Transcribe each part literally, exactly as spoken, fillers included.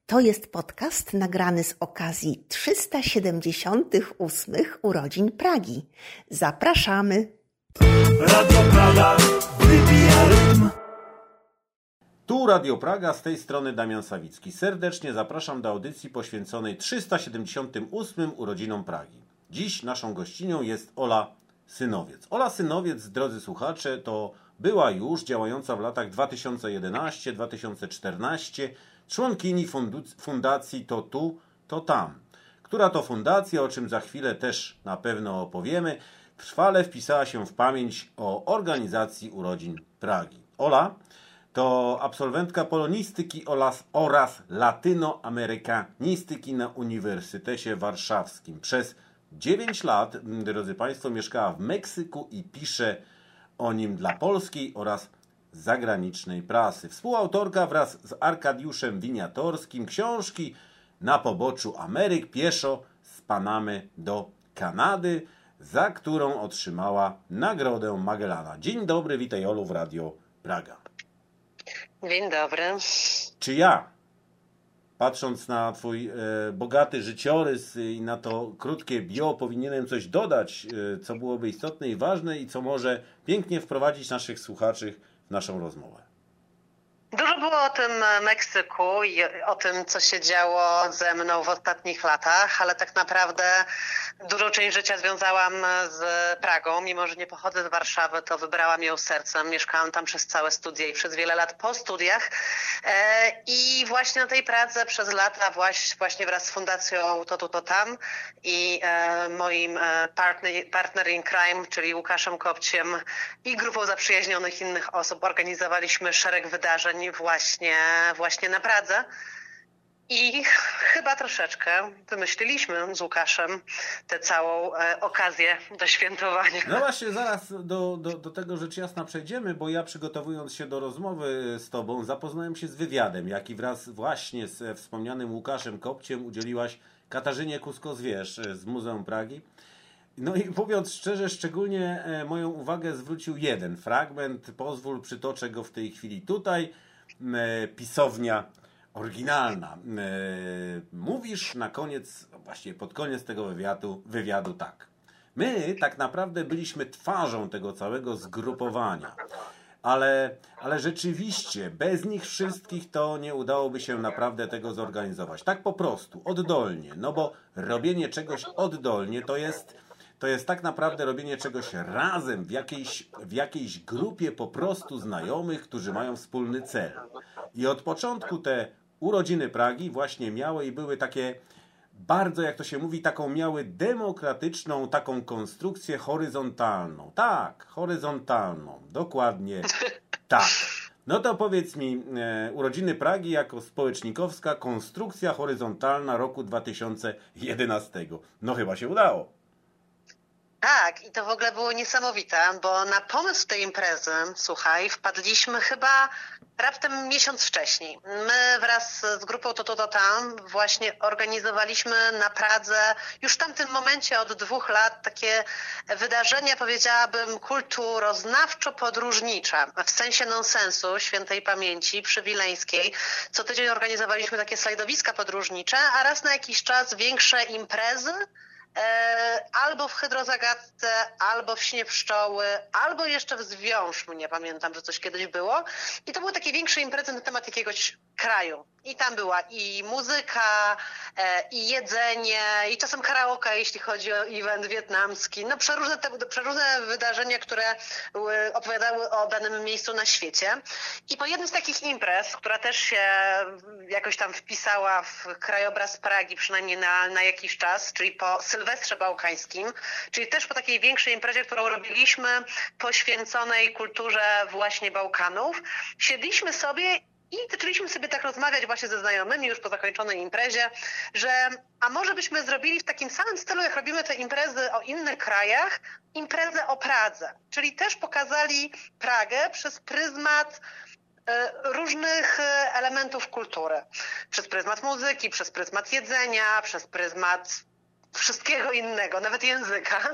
To jest podcast nagrany z okazji trzysta siedemdziesiątych ósmych urodzin Pragi. Zapraszamy! Radio Praga wybija rytm. Tu Radio Praga, z tej strony Damian Sawicki. Serdecznie zapraszam do audycji poświęconej trzysta siedemdziesiątym ósmym urodzinom Pragi. Dziś naszą gościnią jest Ola Synowiec. Ola Synowiec, drodzy słuchacze, to była już działająca w latach dwa tysiące jedenastym do dwa tysiące czternastego członkini fundacji To Tu, To Tam. Która to fundacja, o czym za chwilę też na pewno opowiemy, trwale wpisała się w pamięć o organizacji urodzin Pragi. Ola to absolwentka polonistyki oraz, oraz latynoamerykanistyki na Uniwersytecie Warszawskim. Przez dziewięć lat, drodzy Państwo, mieszkała w Meksyku i pisze o nim dla polskiej oraz zagranicznej prasy. Współautorka wraz z Arkadiuszem Winiatorskim książki Na poboczu Ameryk pieszo z Panamy do Kanady, za którą otrzymała Nagrodę Magellana. Dzień dobry, witaj Olu w Radio Praga. Dzień dobry. Czy ja, patrząc na Twój e, bogaty życiorys i na to krótkie bio, powinienem coś dodać, e, co byłoby istotne i ważne i co może pięknie wprowadzić naszych słuchaczy w naszą rozmowę? Dużo było o tym Meksyku i o tym, co się działo ze mną w ostatnich latach, ale tak naprawdę dużą część życia związałam z Pragą. Mimo że nie pochodzę z Warszawy, to wybrałam ją sercem. Mieszkałam tam przez całe studia i przez wiele lat po studiach. I właśnie na tej Pradze przez lata właśnie wraz z Fundacją To Tu, To Tam i moim partner, partner in crime, czyli Łukaszem Kopciem i grupą zaprzyjaźnionych innych osób organizowaliśmy szereg wydarzeń właśnie, właśnie na Pradze. I chyba troszeczkę wymyśliliśmy z Łukaszem tę całą e, okazję do świętowania. No właśnie, zaraz do, do, do tego rzecz jasna przejdziemy, bo ja przygotowując się do rozmowy z Tobą zapoznałem się z wywiadem, jaki wraz właśnie z wspomnianym Łukaszem Kopciem udzieliłaś Katarzynie Kusko-Zwierz z Muzeum Pragi. No i mówiąc szczerze, szczególnie moją uwagę zwrócił jeden fragment, pozwól, przytoczę go w tej chwili tutaj. Pisownia oryginalna. Mówisz na koniec, właściwie pod koniec tego wywiadu, wywiadu tak. My tak naprawdę byliśmy twarzą tego całego zgrupowania, ale, ale rzeczywiście bez nich wszystkich to nie udałoby się naprawdę tego zorganizować. Tak po prostu, oddolnie, no bo robienie czegoś oddolnie to jest... To jest tak naprawdę robienie czegoś razem, w jakiejś, w jakiejś grupie po prostu znajomych, którzy mają wspólny cel. I od początku te urodziny Pragi właśnie miały i były takie bardzo, jak to się mówi, taką miały demokratyczną, taką konstrukcję horyzontalną. Tak, horyzontalną, dokładnie tak. No to powiedz mi, e, urodziny Pragi jako społecznikowska konstrukcja horyzontalna roku dwa tysiące jedenastego. No chyba się udało. Tak, i to w ogóle było niesamowite, bo na pomysł tej imprezy, słuchaj, wpadliśmy chyba raptem miesiąc wcześniej. My wraz z grupą To Tu, To Tam właśnie organizowaliśmy na Pradze już w tamtym momencie od dwóch lat takie wydarzenia, powiedziałabym, kulturoznawczo-podróżnicze, w sensie nonsensu, świętej pamięci, przywileńskiej. Co tydzień organizowaliśmy takie slajdowiska podróżnicze, a raz na jakiś czas większe imprezy, albo w Hydrozagadce, albo w Śnie Pszczoły, albo jeszcze w Zwiąż mnie, pamiętam, że coś kiedyś było. I to były takie większe imprezy na temat jakiegoś kraju. I tam była i muzyka, i jedzenie, i czasem karaoke, jeśli chodzi o event wietnamski. No przeróżne, te, przeróżne wydarzenia, które opowiadały o danym miejscu na świecie. I po jednym z takich imprez, która też się jakoś tam wpisała w krajobraz Pragi, przynajmniej na, na jakiś czas, czyli po Sylwestrze Bałkańskim, czyli też po takiej większej imprezie, którą robiliśmy, poświęconej kulturze właśnie Bałkanów, siedliśmy sobie i zaczęliśmy sobie tak rozmawiać właśnie ze znajomymi już po zakończonej imprezie, że a może byśmy zrobili w takim samym stylu, jak robimy te imprezy o innych krajach, imprezę o Pradze. Czyli też pokazali Pragę przez pryzmat różnych elementów kultury. Przez pryzmat muzyki, przez pryzmat jedzenia, przez pryzmat wszystkiego innego, nawet języka.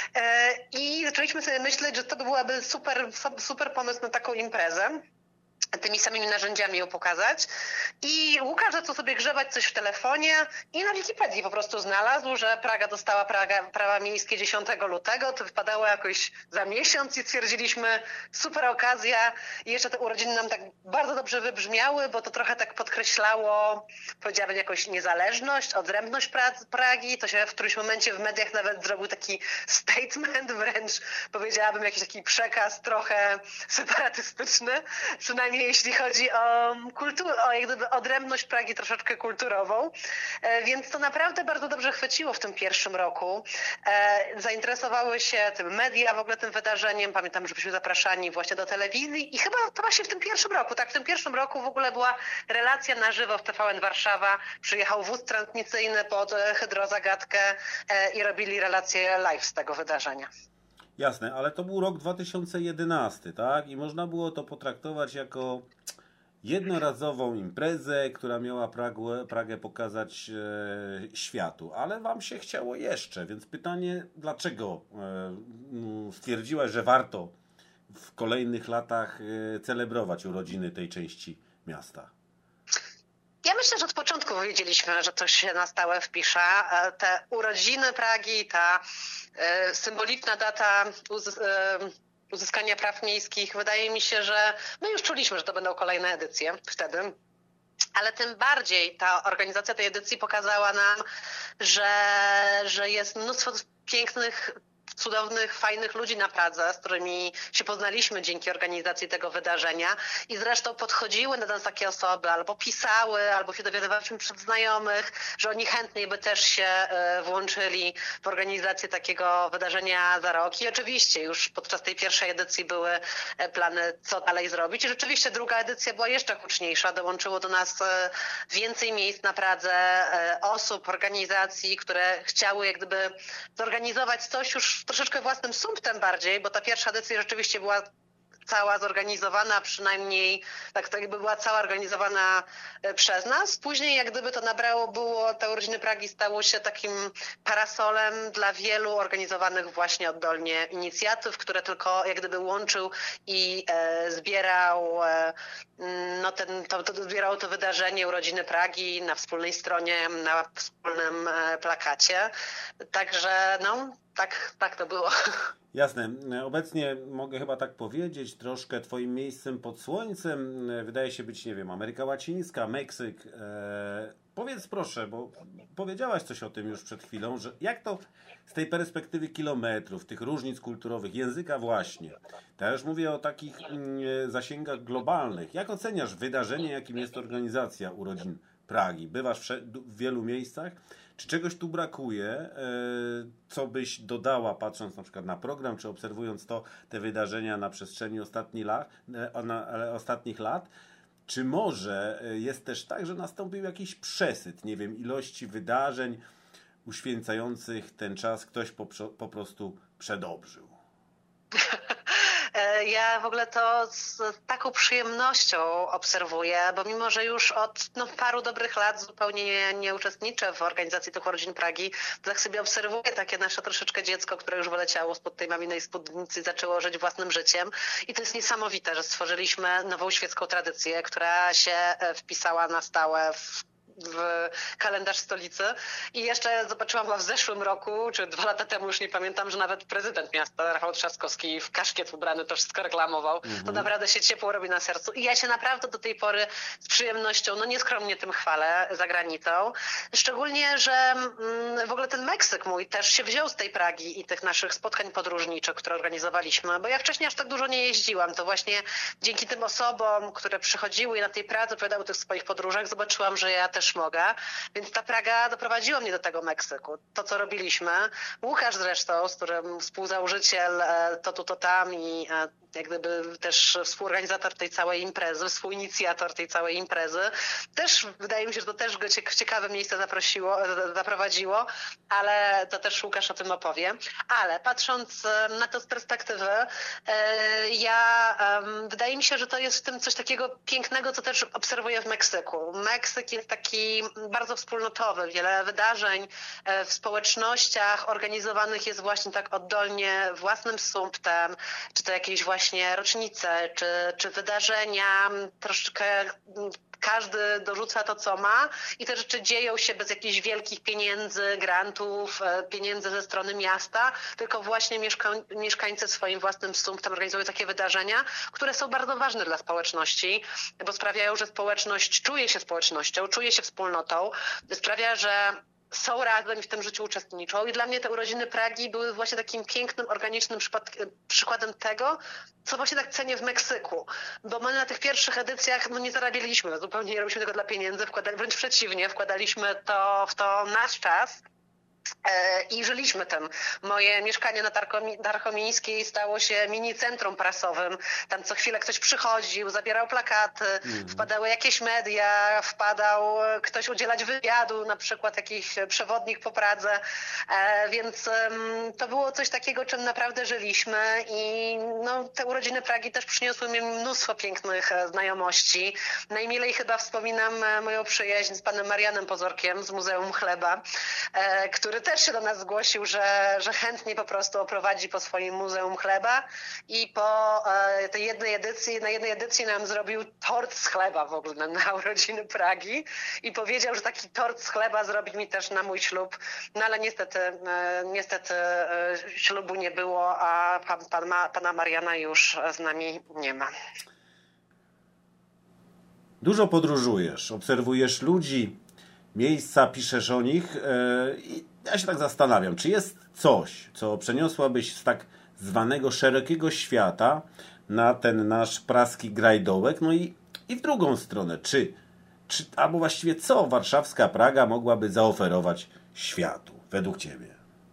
I zaczęliśmy sobie myśleć, że to by byłaby super, super pomysł na taką imprezę. tymi samymi narzędziami ją pokazać. I Łukasz zaczął sobie grzebać coś w telefonie i na Wikipedii po prostu znalazł, że Praga dostała praga, prawa miejskie dziesiątego lutego. To wypadało jakoś za miesiąc i stwierdziliśmy, super okazja. I jeszcze te urodziny nam tak bardzo dobrze wybrzmiały, bo to trochę tak podkreślało, powiedziałabym, jakąś niezależność, odrębność pra- Pragi. To się w którymś momencie w mediach nawet zrobił taki statement, wręcz powiedziałabym jakiś taki przekaz trochę separatystyczny, przynajmniej jeśli chodzi o kulturę, o jak gdyby odrębność Pragi troszeczkę kulturową. Więc to naprawdę bardzo dobrze chwyciło w tym pierwszym roku. Zainteresowały się tym media w ogóle tym wydarzeniem. Pamiętam, że byliśmy zapraszani właśnie do telewizji i chyba to właśnie w tym pierwszym roku, tak, w tym pierwszym roku w ogóle była relacja na żywo w T V N Warszawa. Przyjechał wóz transmisyjny pod Hydrozagadkę i robili relację live z tego wydarzenia. Jasne, ale to był rok dwa tysiące jedenasty, tak? I można było to potraktować jako jednorazową imprezę, która miała Pragę, Pragę pokazać e, światu. Ale wam się chciało jeszcze, więc pytanie, dlaczego e, stwierdziłaś, że warto w kolejnych latach e, celebrować urodziny tej części miasta? Ja myślę, że od początku wiedzieliśmy, że to się na stałe wpisze. Te urodziny Pragi, ta e, symboliczna data uz, e, uzyskania praw miejskich, wydaje mi się, że my już czuliśmy, że to będą kolejne edycje wtedy. Ale tym bardziej ta organizacja tej edycji pokazała nam, że, że jest mnóstwo pięknych, cudownych, fajnych ludzi na Pradze, z którymi się poznaliśmy dzięki organizacji tego wydarzenia i zresztą podchodziły do nas takie osoby, albo pisały, albo się dowiadywaliśmy przez znajomych, że oni chętniej by też się włączyli w organizację takiego wydarzenia za rok. I oczywiście już podczas tej pierwszej edycji były plany, co dalej zrobić. I rzeczywiście druga edycja była jeszcze huczniejsza. Dołączyło do nas więcej miejsc na Pradze, osób, organizacji, które chciały jak gdyby zorganizować coś już troszeczkę własnym sumptem bardziej, bo ta pierwsza edycja rzeczywiście była cała zorganizowana, przynajmniej tak to jakby była cała organizowana przez nas. Później jak gdyby to nabrało, było, te urodziny Pragi stało się takim parasolem dla wielu organizowanych właśnie oddolnie inicjatyw, które tylko jak gdyby łączył i e, zbierał e, no ten, to, to zbierało to wydarzenie urodziny Pragi na wspólnej stronie, na wspólnym e, plakacie. Także no tak, tak to było. Jasne. Obecnie mogę chyba tak powiedzieć, troszkę twoim miejscem pod słońcem wydaje się być, nie wiem, Ameryka Łacińska, Meksyk. Eee, powiedz proszę, bo powiedziałaś coś o tym już przed chwilą, że jak to z tej perspektywy kilometrów, tych różnic kulturowych, języka właśnie. Ja już mówię o takich mm, zasięgach globalnych. Jak oceniasz wydarzenie, jakim jest organizacja urodzin Pragi? Bywasz w wielu miejscach. Czy czegoś tu brakuje, co byś dodała, patrząc na przykład na program, czy obserwując to, te wydarzenia na przestrzeni ostatnich lat, na, ostatnich lat? Czy może jest też tak, że nastąpił jakiś przesyt, nie wiem, ilości wydarzeń uświęcających ten czas ktoś po, po prostu przedobrzył? Ja w ogóle to z taką przyjemnością obserwuję, bo mimo, że już od no, paru dobrych lat zupełnie nie, nie uczestniczę w organizacji tych urodzin Pragi, to tak sobie obserwuję takie nasze troszeczkę dziecko, które już wyleciało spod tej maminej spódnicy i zaczęło żyć własnym życiem. I to jest niesamowite, że stworzyliśmy nową świecką tradycję, która się wpisała na stałe w w kalendarz stolicy i jeszcze zobaczyłam go w zeszłym roku, czy dwa lata temu, już nie pamiętam, że nawet prezydent miasta, Rafał Trzaskowski, w kaszkiet ubrany to wszystko reklamował. Mhm. To naprawdę się ciepło robi na sercu i ja się naprawdę do tej pory z przyjemnością, no nieskromnie tym chwalę za granicą. Szczególnie, że mm, w ogóle ten Meksyk mój też się wziął z tej Pragi i tych naszych spotkań podróżniczych, które organizowaliśmy, bo ja wcześniej aż tak dużo nie jeździłam. To właśnie dzięki tym osobom, które przychodziły i na tej Pradze opowiadały o tych swoich podróżach, zobaczyłam, że ja też mogę. Więc ta Praga doprowadziła mnie do tego Meksyku. To, co robiliśmy. Łukasz zresztą, z którym współzałożyciel To Tu, To Tam i jak gdyby też współorganizator tej całej imprezy, współinicjator tej całej imprezy. Też wydaje mi się, że to też go w ciekawe miejsce zaprosiło, zaprowadziło, ale to też Łukasz o tym opowie. Ale patrząc na to z perspektywy, ja wydaje mi się, że to jest w tym coś takiego pięknego, co też obserwuję w Meksyku. Meksyk jest taki taki bardzo wspólnotowy. Wiele wydarzeń w społecznościach organizowanych jest właśnie tak oddolnie własnym sumptem, czy to jakieś właśnie rocznice, czy, czy wydarzenia, troszeczkę każdy dorzuca to, co ma i te rzeczy dzieją się bez jakichś wielkich pieniędzy, grantów, pieniędzy ze strony miasta, tylko właśnie mieszka mieszkańcy swoim własnym sumptem organizują takie wydarzenia, które są bardzo ważne dla społeczności, bo sprawiają, że społeczność czuje się społecznością, czuje się wspólnotą, sprawia, że są razem i w tym życiu uczestniczą. I dla mnie te urodziny Pragi były właśnie takim pięknym, organicznym przykładem tego, co właśnie tak cenię w Meksyku. Bo my na tych pierwszych edycjach no, nie zarabialiśmy, zupełnie nie robiliśmy tego dla pieniędzy, wkładali, wręcz przeciwnie, wkładaliśmy to w to nasz czas. I żyliśmy tym. Moje mieszkanie na Darchomińskiej stało się mini centrum prasowym. Tam co chwilę ktoś przychodził, zabierał plakaty, mm. wpadały jakieś media, wpadał ktoś udzielać wywiadu, na przykład jakiś przewodnik po Pradze. Więc to było coś takiego, czym naprawdę żyliśmy i no, te urodziny Pragi też przyniosły mi mnóstwo pięknych znajomości. Najmilej chyba wspominam moją przyjaźń z panem Marianem Pozorkiem z Muzeum Chleba, który też się do nas zgłosił, że, że chętnie po prostu oprowadzi po swoim Muzeum Chleba i po e, tej jednej edycji, na jednej edycji nam zrobił tort z chleba w ogóle na, na urodziny Pragi i powiedział, że taki tort z chleba zrobi mi też na mój ślub, no ale niestety, e, niestety e, ślubu nie było, a pan, pan ma, pana Mariana już z nami nie ma. Dużo podróżujesz, obserwujesz ludzi, miejsca, piszesz o nich yy, i ja się tak zastanawiam, czy jest coś, co przeniosłabyś z tak zwanego szerokiego świata na ten nasz praski grajdołek, no i, i w drugą stronę, czy, czy, albo właściwie co warszawska Praga mogłaby zaoferować światu, według Ciebie?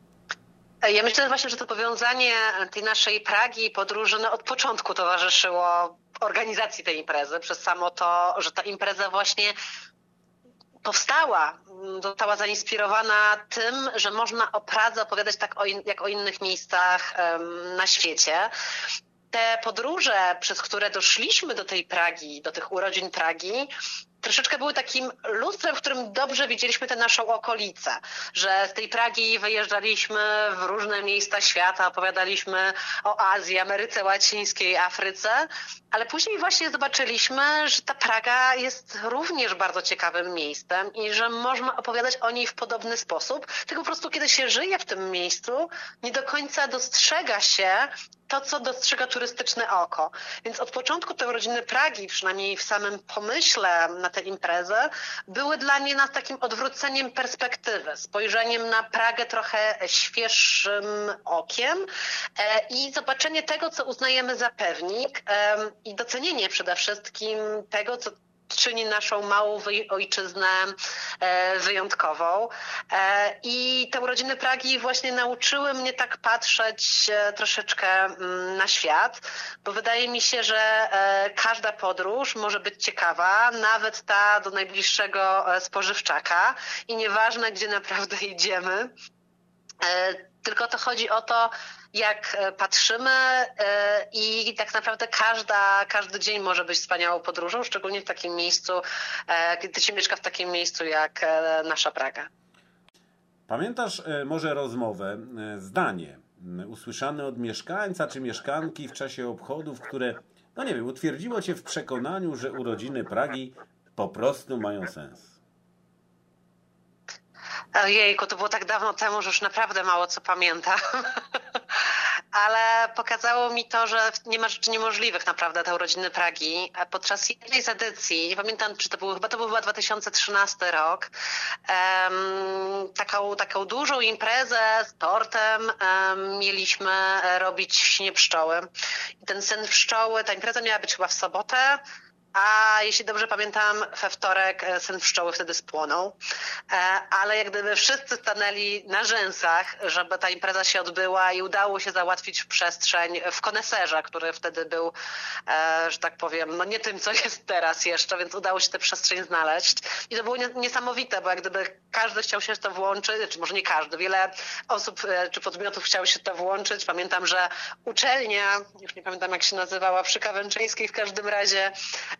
Ja myślę właśnie, że to powiązanie tej naszej Pragi i podróży no, od początku towarzyszyło organizacji tej imprezy, przez samo to, że ta impreza właśnie powstała, została zainspirowana tym, że można o Pradze opowiadać tak o in, jak o innych miejscach um, na świecie. Te podróże, przez które doszliśmy do tej Pragi, do tych urodzin Pragi, troszeczkę były takim lustrem, w którym dobrze widzieliśmy tę naszą okolicę, że z tej Pragi wyjeżdżaliśmy w różne miejsca świata, opowiadaliśmy o Azji, Ameryce Łacińskiej, Afryce, ale później właśnie zobaczyliśmy, że ta Praga jest również bardzo ciekawym miejscem i że można opowiadać o niej w podobny sposób, tylko po prostu kiedy się żyje w tym miejscu, nie do końca dostrzega się to, co dostrzega turystyczne oko. Więc od początku te urodziny Pragi, przynajmniej w samym pomyśle na tę imprezę, były dla mnie nas takim odwróceniem perspektywy, spojrzeniem na Pragę trochę świeższym okiem i zobaczenie tego, co uznajemy za pewnik i docenienie przede wszystkim tego, co czyni naszą małą ojczyznę wyjątkową. I te urodziny Pragi właśnie nauczyły mnie tak patrzeć troszeczkę na świat, bo wydaje mi się, że każda podróż może być ciekawa, nawet ta do najbliższego spożywczaka i nieważne, gdzie naprawdę idziemy, tylko to chodzi o to, jak patrzymy i tak naprawdę każda, każdy dzień może być wspaniałą podróżą, szczególnie w takim miejscu, kiedy się mieszka w takim miejscu jak nasza Praga. Pamiętasz może rozmowę, zdanie usłyszane od mieszkańca czy mieszkanki w czasie obchodów, które, no nie wiem, utwierdziło Cię w przekonaniu, że urodziny Pragi po prostu mają sens? Ojejku, to było tak dawno temu, że już naprawdę mało co pamiętam. Ale pokazało mi to, że nie ma rzeczy niemożliwych naprawdę te urodziny Pragi. Podczas jednej z edycji, nie pamiętam, czy to był, chyba to był dwa tysiące trzynasty rok, um, taką, taką dużą imprezę z tortem um, mieliśmy robić w Śnie Pszczoły. I ten Sen Pszczoły, ta impreza miała być chyba w sobotę, a jeśli dobrze pamiętam, we wtorek Sen Pszczoły wtedy spłonął. Ale jak gdyby wszyscy stanęli na rzęsach, żeby ta impreza się odbyła i udało się załatwić przestrzeń w Koneserze, który wtedy był, że tak powiem, no nie tym, co jest teraz jeszcze, więc udało się tę przestrzeń znaleźć. I to było niesamowite, bo jak gdyby każdy chciał się w to włączyć, czy może nie każdy, wiele osób czy podmiotów chciało się w to włączyć. Pamiętam, że uczelnia, już nie pamiętam jak się nazywała, przy Kawęczyńskiej w każdym razie,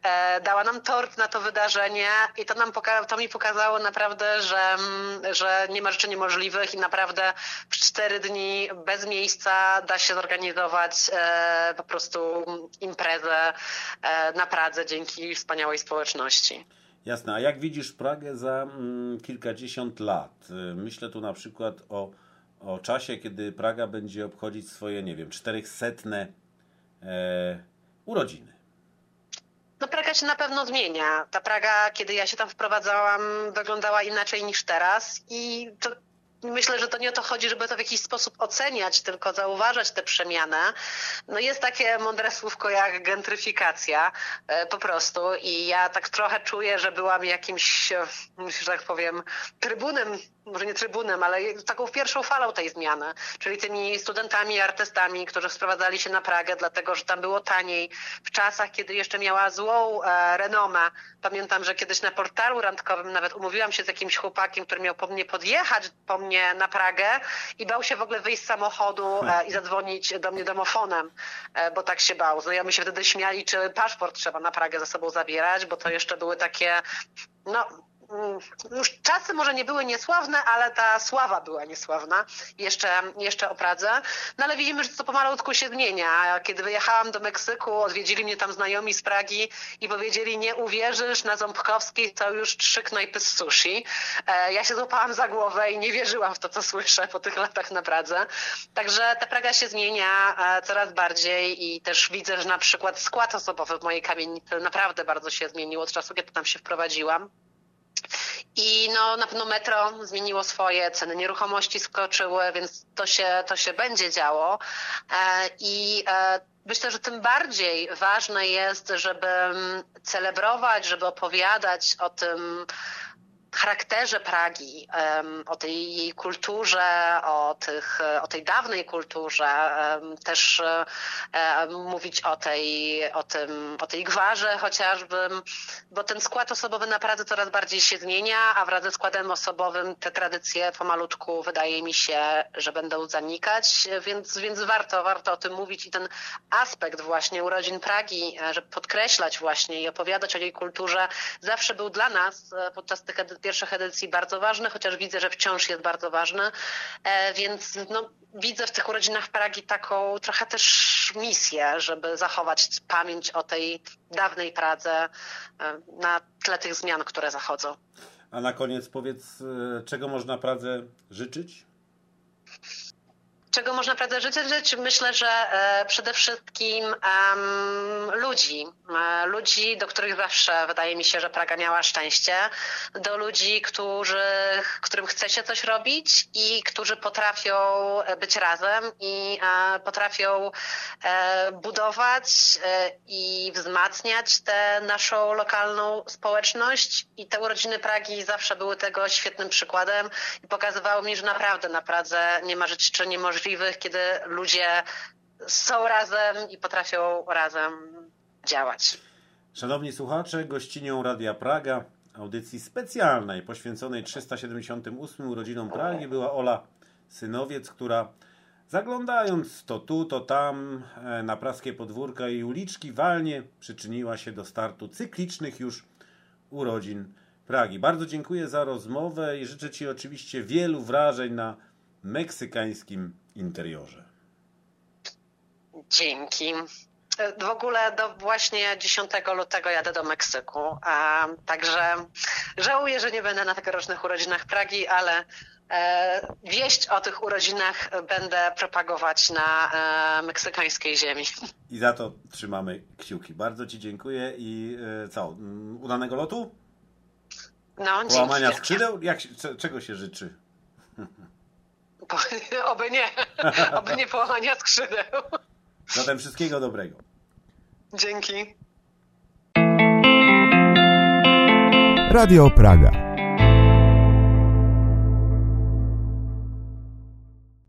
e, dała nam tort na to wydarzenie i to nam poka- to mi pokazało naprawdę, że, że nie ma rzeczy niemożliwych i naprawdę w cztery dni bez miejsca da się zorganizować e, po prostu imprezę e, na Pradze dzięki wspaniałej społeczności. Jasne, a jak widzisz Pragę za mm, kilkadziesiąt lat? Myślę tu na przykład o, o czasie, kiedy Praga będzie obchodzić swoje, nie wiem, czterychsetne e, urodziny. No Praga się na pewno zmienia. Ta Praga, kiedy ja się tam wprowadzałam, wyglądała inaczej niż teraz i to myślę, że to nie o to chodzi, żeby to w jakiś sposób oceniać, tylko zauważać tę przemianę. No jest takie mądre słówko jak gentryfikacja e, po prostu i ja tak trochę czuję, że byłam jakimś, że tak powiem, trybunem, może nie trybunem, ale taką pierwszą falą tej zmiany, czyli tymi studentami, artystami, którzy sprowadzali się na Pragę, dlatego że tam było taniej w czasach, kiedy jeszcze miała złą e, renomę. Pamiętam, że kiedyś na portalu randkowym nawet umówiłam się z jakimś chłopakiem, który miał po mnie podjechać po mnie na Pragę i bał się w ogóle wyjść z samochodu e, i zadzwonić do mnie domofonem, e, bo tak się bał. Znajomi się wtedy śmiali, czy paszport trzeba na Pragę ze sobą zabierać, bo to jeszcze były takie, no już czasy może nie były niesławne, ale ta sława była niesławna jeszcze, jeszcze o Pradze. No ale widzimy, że to pomalutku się zmienia. Kiedy wyjechałam do Meksyku, odwiedzili mnie tam znajomi z Pragi i powiedzieli: nie uwierzysz, na Ząbkowskiej są już trzy knajpy z sushi. Ja się złapałam za głowę i nie wierzyłam w to, co słyszę po tych latach na Pradze. Także ta Praga się zmienia coraz bardziej i też widzę, że na przykład skład osobowy w mojej kamienicy naprawdę bardzo się zmienił od czasu, kiedy tam się wprowadziłam. I no, na pewno metro zmieniło swoje, ceny nieruchomości skoczyły, więc to się, to się będzie działo. I myślę, że tym bardziej ważne jest, żeby celebrować, żeby opowiadać o tym charakterze Pragi, o tej jej kulturze, o, tych, o tej dawnej kulturze, też mówić o tej, o tym, o tej gwarze chociażby, bo ten skład osobowy na Pradze coraz bardziej się zmienia, a wraz ze składem osobowym te tradycje pomalutku wydaje mi się, że będą zanikać, więc, więc warto, warto o tym mówić i ten aspekt właśnie urodzin Pragi, żeby podkreślać właśnie i opowiadać o jej kulturze, zawsze był dla nas podczas tych pierwszych edycji bardzo ważny, chociaż widzę, że wciąż jest bardzo ważny, e, więc no, widzę w tych urodzinach Pragi taką trochę też misję, żeby zachować pamięć o tej dawnej Pradze e, na tle tych zmian, które zachodzą. A na koniec powiedz, czego można Pradze życzyć? Czego można Pradze życzyć? Myślę, że e, przede wszystkim um, ludzi. E, ludzi, do których zawsze wydaje mi się, że Praga miała szczęście. Do ludzi, którzy, którym chce się coś robić i którzy potrafią być razem i e, potrafią e, budować e, i wzmacniać tę naszą lokalną społeczność. I te urodziny Pragi zawsze były tego świetnym przykładem i pokazywały mi, że naprawdę na Pradze nie ma rzeczy niemożliwych, kiedy ludzie są razem i potrafią razem działać. Szanowni słuchacze, gościnią Radia Praga, audycji specjalnej poświęconej trzysta siedemdziesiątym ósmym urodzinom Pragi była Ola Synowiec, która zaglądając to tu, to tam na praskie podwórka i uliczki walnie przyczyniła się do startu cyklicznych już urodzin Pragi. Bardzo dziękuję za rozmowę i życzę Ci oczywiście wielu wrażeń na meksykańskim interiorze. Dzięki. W ogóle do właśnie dziesiątego lutego jadę do Meksyku, a także żałuję, że nie będę na tegorocznych urodzinach Pragi, ale e, wieść o tych urodzinach będę propagować na e, meksykańskiej ziemi. I za to trzymamy kciuki. Bardzo Ci dziękuję i e, co, udanego lotu? No, Połamania dzięki. skrzydeł? Jak, c- czego się życzy? Oby nie. Oby nie połamania skrzydeł. Zatem wszystkiego dobrego. Dzięki. Radio Praga.